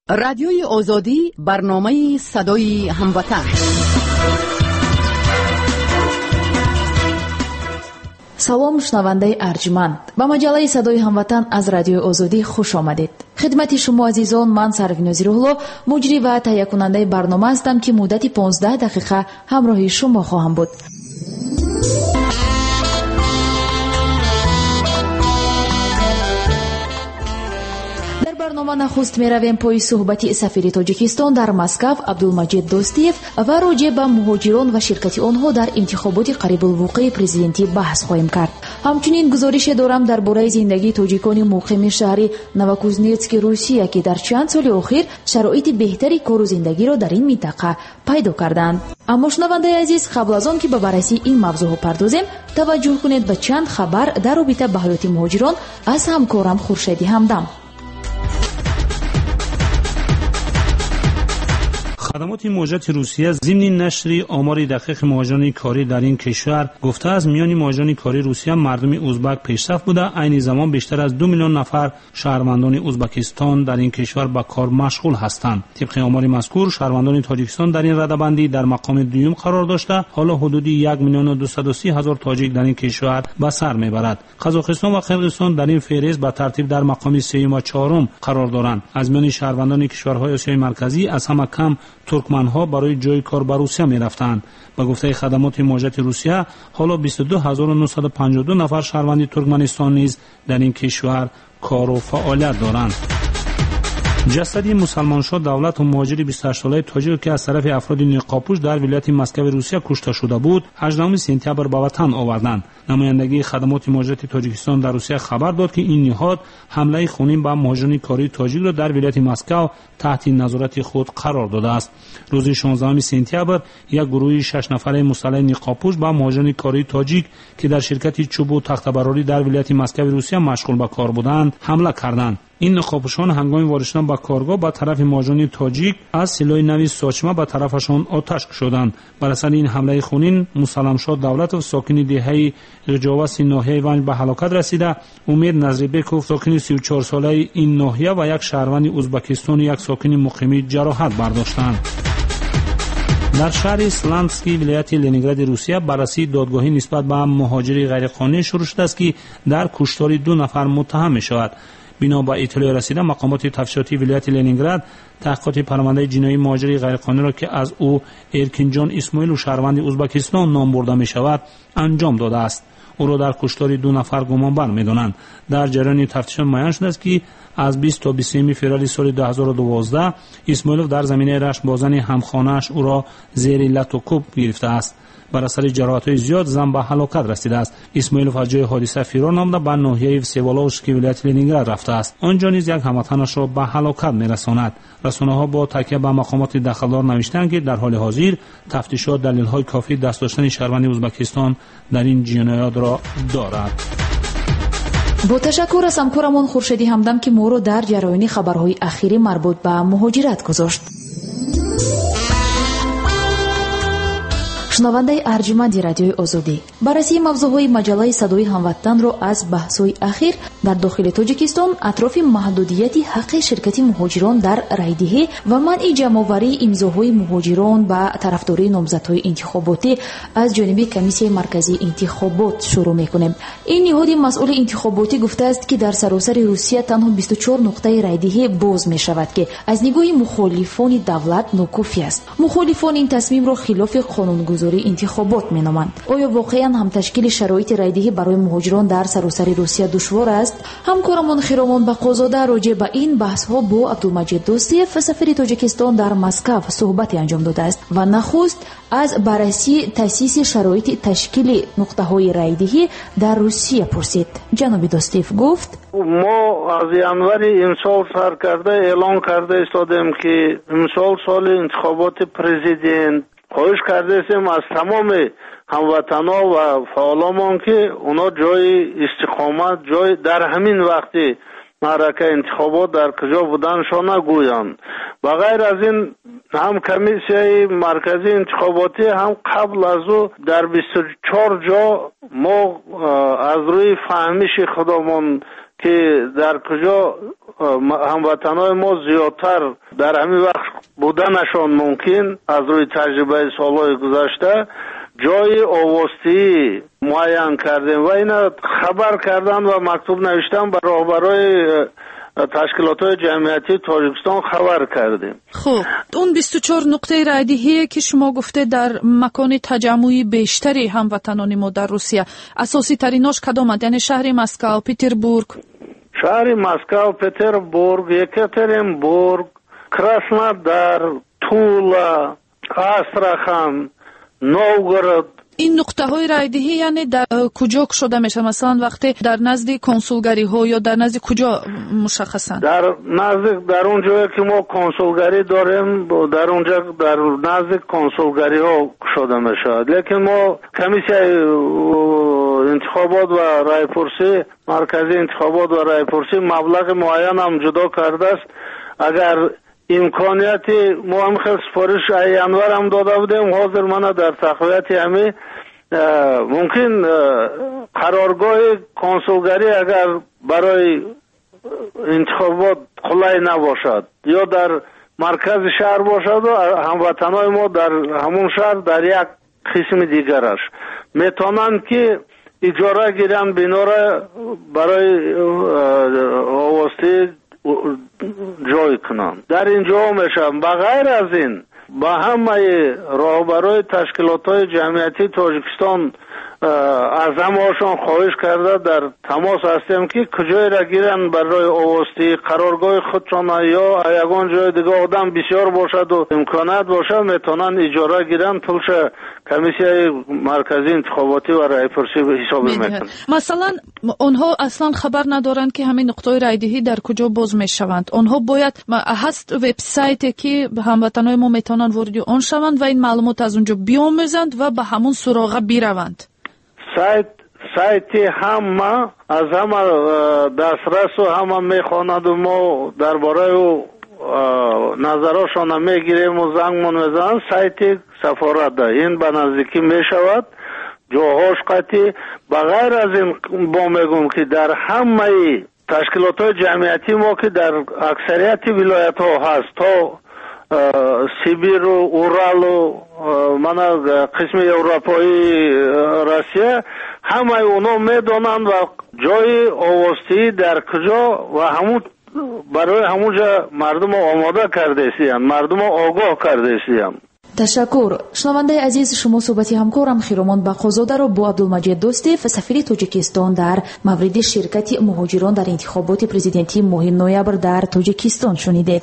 رادیوی آزادی برنامه صدای هموطن. салом шунавандаи арҷманд ба маҷаллаи садои ҳамватан аз радиои озодӣ хуш омадед. хидмати шумо азизон, ман сарвинози рӯҳло муҷрӣ ва таҳиякунандаи барнома ҳастам ки муддати 15 дақиқа ҳамроҳи шумо хоҳам буд. برنامه نخست میرویم پای صحبتی سفیر تاجیکستان در مسکو عبدالمجید دوستیف و راجع به مهاجران و شرکت آنها در انتخابات قریب الوقوع پرزیدنتی بحث خواهیم کرد. همچنین گزارش دارم درباره زندگی تاجیکان مقیم شهر نوکوزنتسک روسیه که در چند سال اخیر شرایط بهتری کار و زندگی را در این منطقه پیدا کردند. اما شنونده عزیز، قبل از آن که به بررسی این موضوع پردازیم، توجه کنید به چند خبر در رابطه با حالت مهاجران از همکارم خورشیدی همدم. خدمات مهاجرت روسیه ضمن نشر آمار دقیق مهاجران کاری در این کشور گفته است میان مهاجران کاری روسیه مردم ازبک پیشرفت بوده. عین زمان بیشتر از 2 میلیون نفر شهروندان ازبکستان در این کشور به کار مشغول هستند. طبق آمار مذکور شهروندان تاجیکستان در این رده‌بندی در مقام دوم قرار داشته. حالا حدود 1,230,000 تاجیک در این کشور به سر میبرد. قزاقستان و قرقیزستان در این فهرست به ترتیب در مقام 3 و 4 قرار دارند. از میان شهروندان کشورهای آسیای مرکزی از همه کم ترکمن‌ها برای جای کار به روسیه می‌رفتند. به گفته خدمات مهاجرت روسیه حالا 22,952 نفر شهروند ترکمنستان نیز در این کشور کار و فعالیت دارند. جسدی مسلمانشاه دولت و مهاجر 28 ساله تاجیک که از طرف افراد نقابپوش در ولایت مسکو روسیه کشته شده بود 18 سپتامبر به وطن آوردند. نمایندگی خدمات مهاجرت تاجیکستان در روسیه خبر داد که این نهاد حمله خونین به مهاجران کاری تاجیک را در ولایت مسکو تحت نظارت خود قرار داده است. روز 16 سپتامبر یک گروه 6 نفره مسلح نقابپوش به مهاجران کاری تاجیک که در شرکت چوب و تخته‌براری در ولایت مسکو روسیه مشغول به کار بودند حمله کردند. این نقابپوشان هنگام وارد شدن به کارگاه به طرف مهاجران تاجیک از سلاح نوی ساچمه به طرفشان آتش کشیدند. بر اثر این حمله خونین مسلمانشاه دولت و ساکن دهه رجاوس ناحیه ونج به هلاکت رسیده. امید نظریبکوف ساکن 34 ساله این ناحیه و یک شهروند ازبکستان یک ساکن مقیم جراحت برداشتند. در شهر سلانسکی ولایت لنینگراد روسیه بررسی دادگاهی نسبت به مهاجری غیرقانونی شروع شده است که در کشتار 2 نفر متهم می‌شود. بنا به اطلاع رسیده مقامات تفتیشاتی ولایت لنینگراد تحقیقات پرونده جنایی مهاجری غیرقانونی را که از او ارکینجان اسماعیل و شهروند ازبکستان نام برده می شود انجام داده است. او را در کشتار 2 نفر گمانبر می‌دانند. در جریان تفتیشات معین شده است که از 20 تا 23 فوریه سال 2012 اسماعیلوف در زمینه رشت بازن همخانه‌اش او را زیر لط و کوب گرفته است. بر اثر جراحت‌های زیاد زن به هلاکت رسیده است. اسماعیلوف از جای حادثه فرار نموده به ناحیه وسیولوفسکی ولایت لنینگراد رفته است. آنجا نیز یک هموطنش را به هلاکت می‌رساند. رسانه‌ها با تکیه به مقامات دخلدار نوشتند که در حال حاضر تفتیشات دلیل‌های کافی دست داشتن شهروند ازبکستان در این جنایات را دارد. با تشکر از همکارمان خورشیدی همدم که ما را در جریان خبرهای اخیری مربوط به مهاجرت گذاشت. شنونده ارجمند رادیوی آزادی، بررسی موضوعهای مجله صدای هموطن را از بحث‌های اخیر در داخل تاجیکستان اطراف محدودیت حق شرکت مهاجران در رایدهی و منع جمع‌آوری امضاهای مهاجران به طرفداری نامزدهای انتخاباتی از جانب کمیسیون مرکزی انتخابات شروع می‌کنیم. این نهاد مسئول انتخاباتی گفته است که در سراسر روسیه تنها 24 نقطه رایدهی باز می‌شود که از نگاه مخالفان دولت ناکافی است. مخالفان این تصمیم را خلاف قانونگذاری انتخابات مینامند. آیا واقعا هم تشکیل شرایط رایدهی برای مهاجران در سراسر روسیه دشوار است؟ همکارمان خیرامان بقازاده راجع به این بحث ها با عبدالمجید دوستیف سفیر تاجیکستان در مسکو صحبتی انجام داده است و نخست از بررسی تأسیس شرایط تشکیل نقطه های رایدهی در روسیه پرسید. جناب دوستیف گفت ما از ینوار امسال سر کرده اعلان کرده استادیم که امسال سال انتخابات پرزیدنت خواهش کرده استیم از تمام هموطنها و فعالمان که اونا جای استقامت جای در همین وقتی معرکه انتخابات در کجا بودنشان نگویند. بغیر از این هم کمیسیون مرکزی انتخاباتی هم قبل از او در 24 جا ما از روی فهمش خودمان که در کجا هموطنای ما زیادتر در همین وقت بودنشان ممکن از روی تجربه سالهای گذشته جای آواستی معین کردیم و اینا خبر کردن و مکتوب نوشتن به راهبرای تشکیلات جمعیتی تاجیکستان خبر کردیم. خب اون 24 نقطه رایدهی که شما گفته در مکان تجمعی بیشتری هموطنان ما در روسیه، اساسی تریناش کدامند؟ یعنی شهر مسکو، پتربورگ؟ شهر مسکو، پتربورگ، یکاترینبورگ، کراسنودار، تولا، آستراخان، نوگورод. این نقطه های رایدهی یعنی در کجا شده میشه؟ مثلا وقتی در نزد کنسولگری ها یا در نزد کجا مشخصن؟ در اون جایی که ما کنسولگری داریم در اونجا در نزد کنسولگری ها شده میشه. لیکن ما کمیسیه انتخابات و رایپرسی، مرکزی انتخابات و رایپرسی مبلغ معین هم جدا کرده است. اگر امکانیتی ما هم خیلی سفارش ینور هم داده بودیم، حاضر منه در تقویت همه ممکن قرارگاه کنسولگری اگر برای انتخابات خلای نباشد یا در مرکز شهر باشد و هموطنای ما در همون شهر در یک قسم دیگرش میتونند که اجاره گیرن بنا را برای آواستی جای کنند. در اینجا میشم. بغیر از این با همه راهبرای تشکیلات جمعیتی تاجیکستان از همه‌شان خواهش کرده در تماس هستیم که کجای را گیرن برای آواستی قرارگاه خودشان یا یگان جای دیگه آدم بسیار باشد و امکانات باشه میتونن اجاره گیرن پولش کمیسیه مرکزی انتخاباتی و رایپرسی به حساب میکنن. مثلا اونها اصلا خبر ندارن که همین نقطه رایدهی در کجا باز میشوند. اونها باید هست وبسایتی که هموطنای ما میتونن وارد آن شوند و این معلومات از اونجا بیاموزند و به همون سراغ بروند. سایتی همه از همه دسترس و همه میخواند و ما درباره نظرشان میگیریم و زنگمون میزنن. سایت سفارت ده این به نزدیکی میشود جاهاش قطعی. بغیر از این با میگم که در همه تشکیلات جمعیتی ما که در اکثریت ولایت ها هست تا سیبیر و اورال و قسم اروپایی روسیه همه اونا میدونن و جای آواستی در کجا و همون برای همونجا مردم آماده کرده سیم، مردم آگاه کرده سیم. تشکر. شنونده عزیز، شما صحبتی همکارم خیرمان بقازاده را با عبدالمجید دوستیف سفیر تاجیکستان در مورد شرکت مهاجران در انتخابات پرزیدنتی ماه نوامبر در تاجیکستان شنیدید.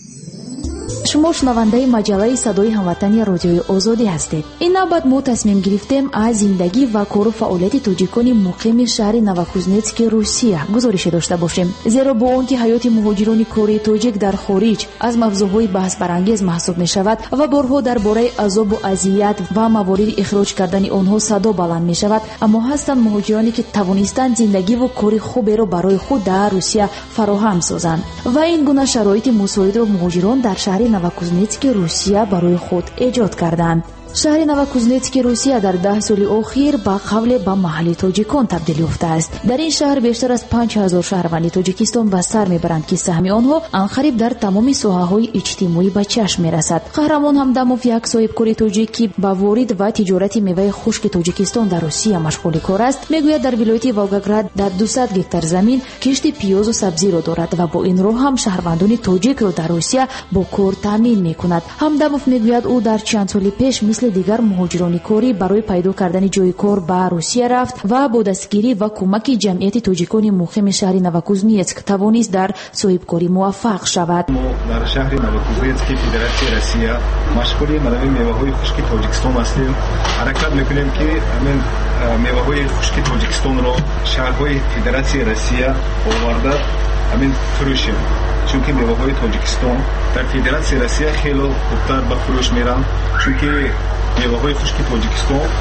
شما شنونده مجله صدای هموطنی رادیوی آزادی هستید. این نوبت ما تصمیم گرفتیم از زندگی و کار و فعالیت تاجیکان مقیم شهر نوکوزنتسک روسیه گزارش داشته باشیم، زیرا با آنکه حیات مهاجران کاری تاجیک در خارج از موضوعهای بحث برانگیز محسوب می شود و بارها درباره عذاب و اذیت و موارد اخراج کردن آنها صدا بلند می شود، اما هستند مهاجرانی که توانستند زندگی و کار خوبی را برای خود در روسیه فراهم سازند و این گونه شرایط مساعد را مهاجران در شهر نوکوزنتسک روسیه برای خود ایجاد کردند. شهر نوکوزنتسک روسیه در 10 سال اخیر با قبل به محل تاجیکان تبدیل یافته است. در این شهر بیشتر از 5000 شهروند تاجیکستان به سر میبرند که سهم آنها انقریب در تمام ساحه‌های اجتماعی به چشم میرسد. قهرمان همدموف یک صاحبکار تاجیکی با وارد و تجارت میوه خشک تاجیکستان در روسیه مشغول کار است، میگوید در ولایت ولگراد در 200 هکتار زمین کشت پیاز و سبزی را دارد و با این راه هم شهروندان تاجیک را در روسیه با کار تامین میکند. همدموف میگوید او در چند سال پیش مثل دیگر مهاجران کاری برای پیدا کردن جای کار به روسیه رفت و با دستگیری و کمک جمعیت تاجیکان مقیم شهر نوکوزنتسک توانست در صاحبکاری موفق شود. ما در شهر نوکوزنتسک فدراسیون روسیه مشغول منابع میوه‌های خشک تاجیکستان هستیم. حرکت میکنیم که همین میوه‌های خشک تاجیکستان را شهرهای فدراسیون روسیه آورده همین فروشیم، چون که میوه‌های تاجیکستان در فدراسیون روسیه خیلی خوبتر به فروش میرن، چون که میوه‌های خشک تاجیکستان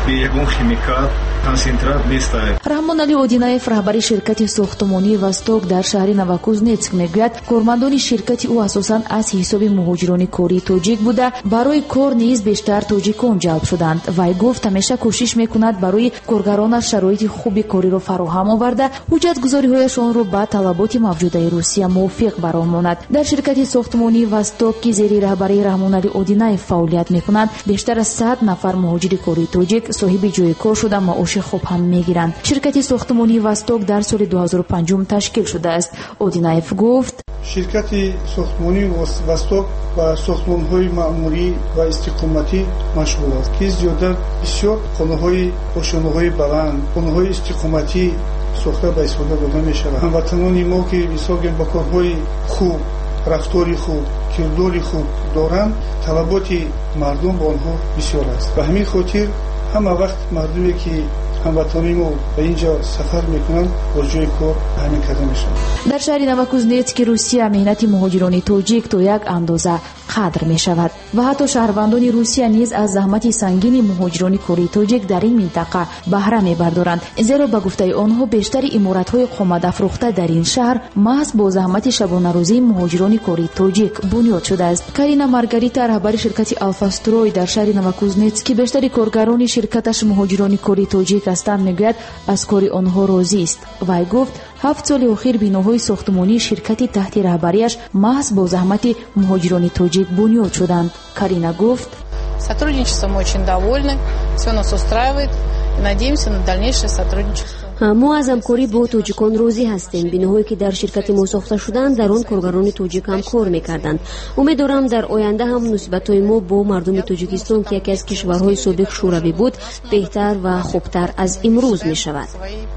به یگان خیمیکات کنسنترات نیست. رحمان علی اودینایف رهبر شرکت ساختمانی وستوک در شهر نوکوزنتسک میگوید کارمندان شرکت او اساساً از حساب مهاجران کوری توجیک بوده برای کار نیز بیشتر توجیکان جلب شدند. وی گفت همیشه کوشش میکند برای کارگرانش شرایط خوبی کاری را فراهم آورده حجت گزاری‌هایشان را با طلبات موجوده روسیه موافق برآورد. در شرکت ساختمانی وستوک که زیر رهبری رحمان علی اودینایف فعالیت میکنند بیشتر از 100 نفر مهاجر کوری توجیک صاحب جای کار شده معاش خوب هم میگیرند. شرکت ساختمانی وستوک در سال 2005 تشکیل شده است. اودینایف گفت شرکت ساختمانی وستوک و ساختمان‌های معمولی و استقامتی مشغول است که زیاده بسیار خانه‌های آشیانه‌های بلند، خانه‌های استقامتی ساخته به استفاده داده می‌شود. هموطنان ما که بسیار با کارهای خوب، رفتاری خوب، کرداری خوب دارند، طلبات مردم با آنها بسیار است. به همین خاطر همه وقت مردمی که هموطنان ما به اینجا سفر میکنند با جای کار همین کده میشن. در شهر نوکوزنتسک روسیه مهنت مهاجران توجیک تو یک اندازه قدر می شود و حتی شهروندان روسیه نیز از زحمت سنگین مهاجران کوری توجیک در این منطقه بهره می بردارند، زیرا به گفته آنها بیشتر عمارت‌های قومت افروخته در این شهر محض با زحمت شبانه روزی مهاجران کوری توجیک بنیاد شده است. کارینا مارگاریتا رهبر شرکت آلفاستروی در شهر نوکوزنتسک بیشتر کارگران شرکتش مهاجران کوری توجیک هستند میگوید از کار آنها راضی است. وی گفت 7 سال اخیر بیناهای ساختمانی شرکتی تحت رهبریش محض با زحمت مهاجران توجیک بنیاد شدند. کارینا گفت сотрудничеством очень довольны, все нас устраивает и надеемся на дальнейшее сотрудничество. ما از همکاری با توجیکان راضی هستیم. بیناهایی که در شرکت ما ساخته شدند در آن کارگران توجیک هم کار میکردند. امیدوارم در آینده هم نسبت‌های ما با مردم توجیکستان که یکی از کشورهای سابق شوروی بود بهتر و خوبتر از امروز می شود.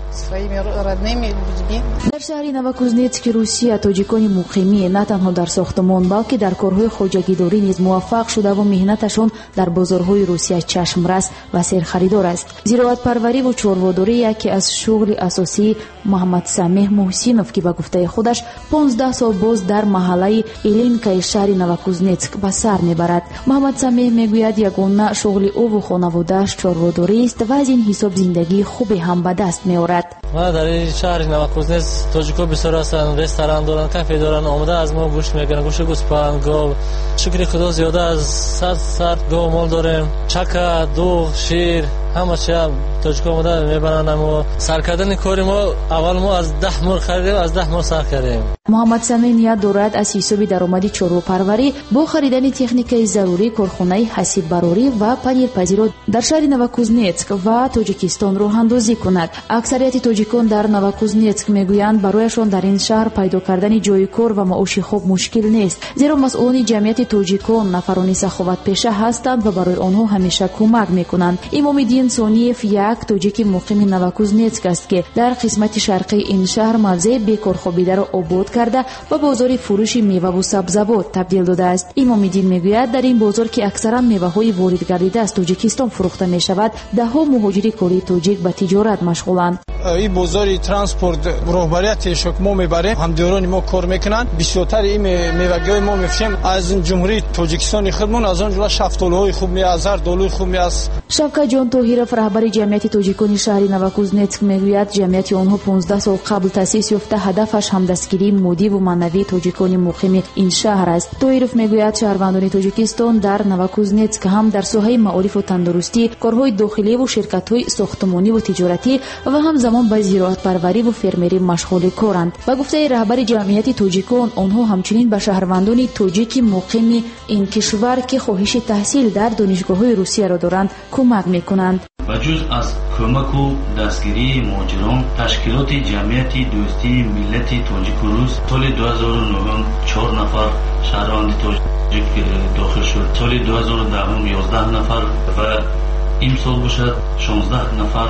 در شهر نوکوزنتسک روسیه توجیکان مقیمی نه تنها در ساختمان بلکه در کارهای خواجگیداری نیز موفق شده و مهنتشان در بازارهای روسیه چشمرس و سرخریدار است. زراعت پروری و چارواداری یکی از شغل اساسی محمد سمیح محسینوف که به گفته خودش 15 سال باز در محله ایلینکای شهر نوکوزنتسک به سر میبرد. محمد سمیح میگوید یگانه شغل او و خانواده‌اش چارواداری است و از این حساب زندگی خوبی هم به دست میآورد. ما در این شهر نوکوزنتسک توجیک‌ها بسیار هستند، رستوران دارن، کافه دارن، آمده از ما گوشت میگیرن، گوشت گوسفند، گاو. شکر خدا زیاده از 100 گاو مال داریم، چکه، دوغ، شیر، همه چی توجیک‌ها آمده میبرن. اما سر کردن کار ما اول ما از 10 مال خریدیم، از 10 مال سر کردیم. محمد سمیح نیت دارد از حساب درآمد چاروپروری با خریدن تکنیکای ضروری کارخانه حسیب براری و پنیرپزیرات در شهر نوکوزنتسک و تاجیکستان راه اندازی کند. اکثریت توجیکان در نوکوزنتسک میگویند برایشان در این شهر پیدا کردن جای کار و معاش خوب مشکل نیست، زیرا مسئولان جمعیت توجیکان نفرانی سخاوت پیشه هستند و برای آنها همیشه کمک میکنند. امام‌الدین سونیف یک توجیک مقیم نوکوزنتسک است که در قسمت شرقی این شهر موضع بیکارخوابیده را آباد کرده و بازار فروش میوه و سبزیجات تبدیل داده است. امام‌الدین میگوید در این بازار که اکثرا میوه‌های وارد گردیده از تاجیکستان فروخته میشود، ده‌ها مهاجر کوری توجیک به تجارت مشغولند. این بازار ترانسپورت رهبریتش ما میبریم، همدیران ما کار میکنن، بسیارتر این میوه‌های ما میفروشیم از جمهوری تاجیکستان خودمون، از آن جمله شفتالوهای خوب میازر، دالوی خوب میاز. شوکت جان طاهرов رهبر جمعیت توجیکان شهر نوکوزنتسک میگوید جمعیت آنها 15 سال قبل تأسیس یافته، هدفش همدستگیری مادی و معنوی توجیکان مقیم این شهر است. طاهرов میگوید شهروندان توجیکستان در نوکوزنتسک هم در ساحه معارف و تندرستی، کارهای داخلی و شرکت‌های ساختمانی و تجارتی و همزمان به زراعت پروری و فرمری مشغول کارند. با گفته رهبر جمعیت توجیکان آنها همچنین به شهروندان توجیک مقیم این کشور که خواهش تحصیل در دانشگاه‌های روسیه را دارند کمک میکنند. بجز از کمک و دستگیری مهاجران، تشکیلات جمعیت دوستی ملت تاجیک و روس سال 2009 4 نفر شهروند تاجیک داخل شد، سال 2010 11 نفر و این سال باشد 16 نفر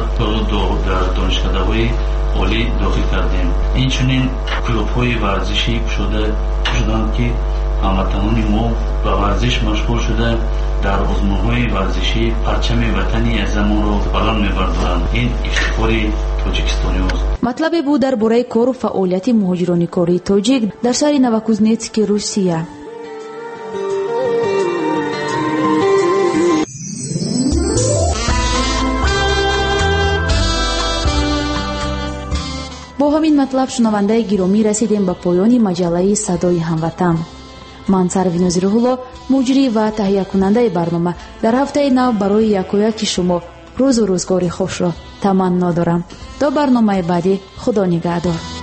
در دانشکده‌های عالی داخل کردیم. این چنین کلوب‌های ورزشی شدند که هموطنان ما به ورزش مشغول شده در آزمون‌های ورزشی پرچم وطنی از زمان را بلند می‌بردارند. این افتخاری توجیکستانی است. مطلب بود درباره کار و فعالیت مهاجران کوری توجیک در شهر نوکوزنتسک روسیه. ҳамин матлаб шунавандаи гиромӣ расидем ба поёни маҷаллаи Садои ҳамватан. ман Сарвинози Рӯҳулло, муҷрӣ ва таҳиякунандаи барнома, дар ҳафтаи нав барои якояки шумо рӯзу рӯзгори хушро таманно дорам. до барномаи баъдӣ худо нигаҳдор.